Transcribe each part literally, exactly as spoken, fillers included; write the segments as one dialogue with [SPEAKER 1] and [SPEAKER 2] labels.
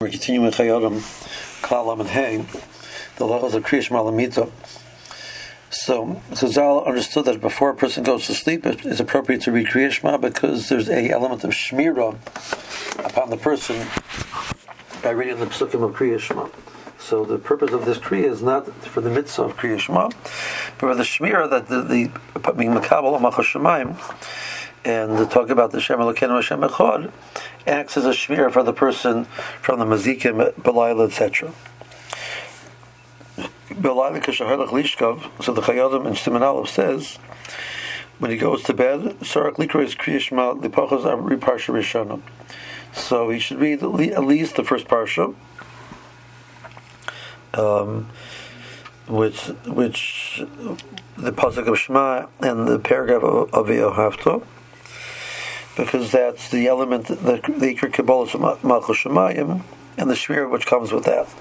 [SPEAKER 1] we're continuing with Chayodim, Klalam and Hay, the levels of Kriya Shema Lamita. So, Chazal understood that before a person goes to sleep, it's appropriate to read Kriya Shema because there's a element of Shmira upon the person by reading the Psukim of Kriya Shema. So the purpose of this Kriya is not for the mitzvah of Kriya Shema, but for the Shmira that the, the being Makabal or Malchus Shemaim, and to talk about the Shem Elokeinu Hashem Echad, acts as a shmir for the person from the mazikim, belayla, et cetera. Belayla kashahalach lishkav. So the Chayodim in Siman Aleph says, when he goes to bed, Sarak likro is Kriya Shema lipachos avri parsha rishona. So he should read at least the first parsha, um, which which the pasuk of Shema and the paragraph of V'yohavta, because that's the element, the the Iker Kabbalah of Malchus Shemayim, and the Shmir which comes with that.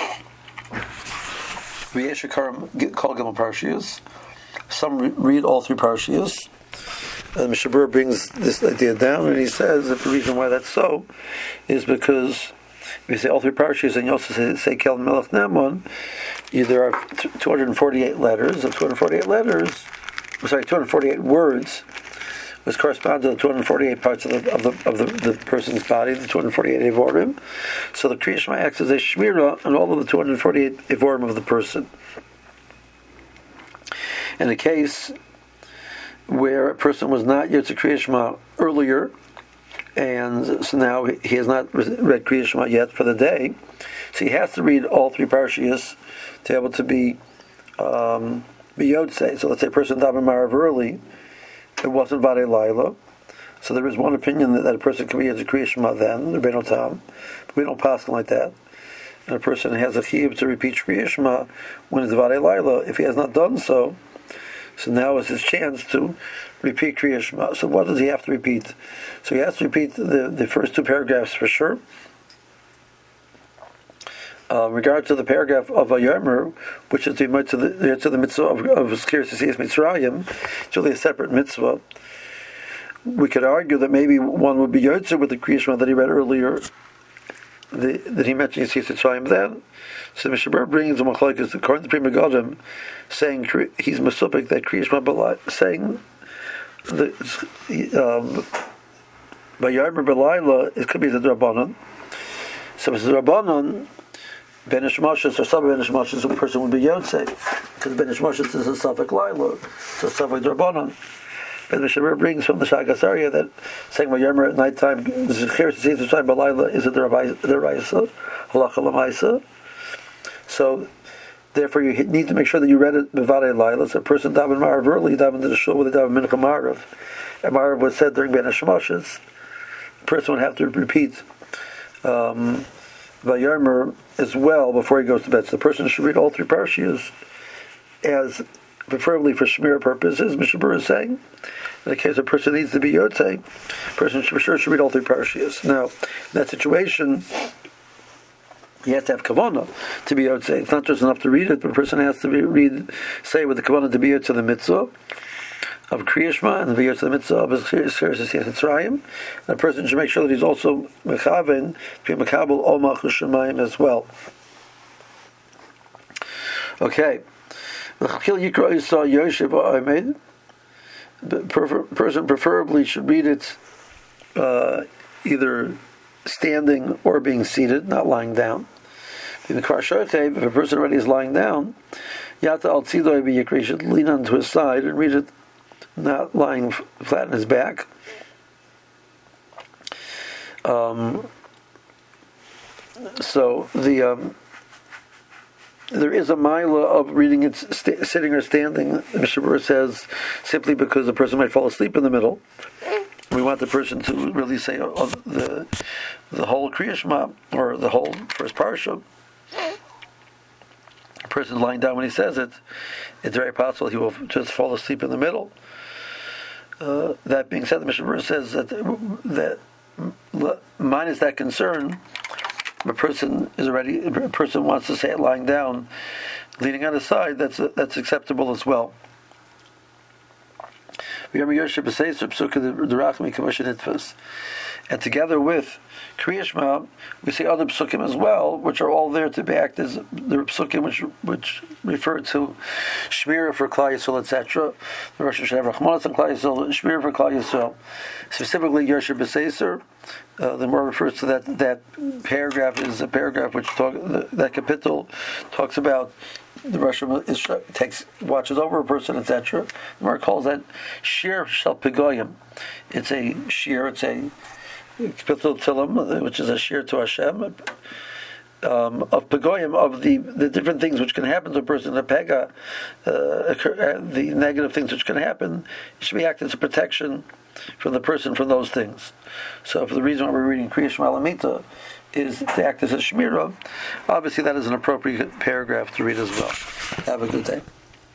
[SPEAKER 1] V'yeshakarim Kol Gimel Parshiyos. Some re- read all three Parshiyos. And Mishabur brings this idea down, and he says that the reason why that's so is because if you say all three Parshiyos and you also say, say Kel Melech Namon, there are two hundred forty-eight letters, and two hundred forty-eight letters, sorry, two hundred forty-eight words, which correspond to the two hundred forty-eight parts of the of the, of the, the person's body, the two hundred forty-eight Evorim. So the Kriya Shema acts as a Shmira on all of the two hundred forty-eight Evorim of the person. In a case where a person was not Yotze Kriya Shema earlier, and so now he has not read Kriya Shema yet for the day, so he has to read all three Parshiyos to be able to be um, be Yotze. So let's say a person daven Marav early, it wasn't Vadei Laila, so there is one opinion that, that a person can be Yotze Kriya Shema then, the Bein Tam, but we don't pass like that. And a person has a chiyuv to repeat Kriya Shema when it's Vadei Laila. If he has not done so, so now is his chance to repeat Kriya Shema. So what does he have to repeat? So he has to repeat the, the first two paragraphs for sure. Uh, in regard to the paragraph of Vayomer, which is the to the, to the mitzvah of, of Zkiras Yetzias Mitzrayim, it's really a separate mitzvah. We could argue that maybe one would be Yotzer with the Kriya Shema that he read earlier, the, that he mentioned Yetzias Mitzrayim then. So Mishabur brings the Machlokes according to Pri Megadim, saying he's Mesupik that Kriya Shema saying the um, Vayomer B'Layla, it could be the Drabanan. So it's the Drabanan. Ben Ishmashis or Saba Ben Ishmashis, a person would be Yotze, because Ben Ishmashis is a Safek Laila, so Safek Drabanan. Ben Mishabur brings from the Shagas area that saying Vayomer at night time, Zechir to see the time B'Layla is a Deraisa, Halacha L'Maisa. So, therefore, you need to make sure that you read it B'Vadei Laila. So, a person daven Marav early, daven to the shul with the daven Mincha Marav, and Marav was said during Ben Ishmashis, the person would have to repeat um, Vayomer as well before he goes to bed. So the person should read all three parshiyos, as preferably for shmir purposes. Mishabur is saying, in the case a person needs to be yotze, a person should, for sure should read all three parshiyos. Now, in that situation, you have to have kavanah to be yotze. It's not just enough to read it, but a person has to be read, say with the kavanah to be yotze the mitzvah of Kriya Shema and the V'yotze the mitzvah of Zkiras Yetzias Mitzrayim. And a person should make sure that he's also mechaven to be mekabel ol Malchus Shemayim as well. Okay. The person preferably should read it uh, either standing or being seated, not lying down. If a person already is lying down, Yata al Tzidoy B'Yikri should lean onto his side and read it not lying flat on his back. Um, so the um, there is a mila of reading it st- sitting or standing. Mishabur says simply because the person might fall asleep in the middle. We want the person to really say uh, the the whole Kriya Shema or the whole first parsha. The person lying down when he says it, it's very possible he will just fall asleep in the middle. Uh, that being said, the Mishabur says that that minus that concern, a person is already a person wants to say it lying down, leaning on his side. That's that's acceptable as well. And And together with Kriya Shema, we see other psukim as well, which are all there to be act as the psukim which which refer to Shmira for Klal Yisrael, et cetera. The Rosh Hashanah Rachmanas and Klal Yisrael, Shmira for Klal Yisrael. Specifically, Yosher B'Seiser, uh, the more refers to that that paragraph is a paragraph which talk that capital talks about the Rosh Hashanah takes watches over a person, et cetera. The Gemara calls that Shir Shel Pegoyim. It's a shir. It's a Kapitel Tilim, which is a shir to Hashem, um, of Pegoyim, of the, the different things which can happen to a person, the Pega, uh, occur, uh, the negative things which can happen, it should be acted as a protection from the person from those things. So, for the reason why we're reading Kriya Shema Lamita is to act as a Shmirah, obviously that is an appropriate paragraph to read as well. Have a good day.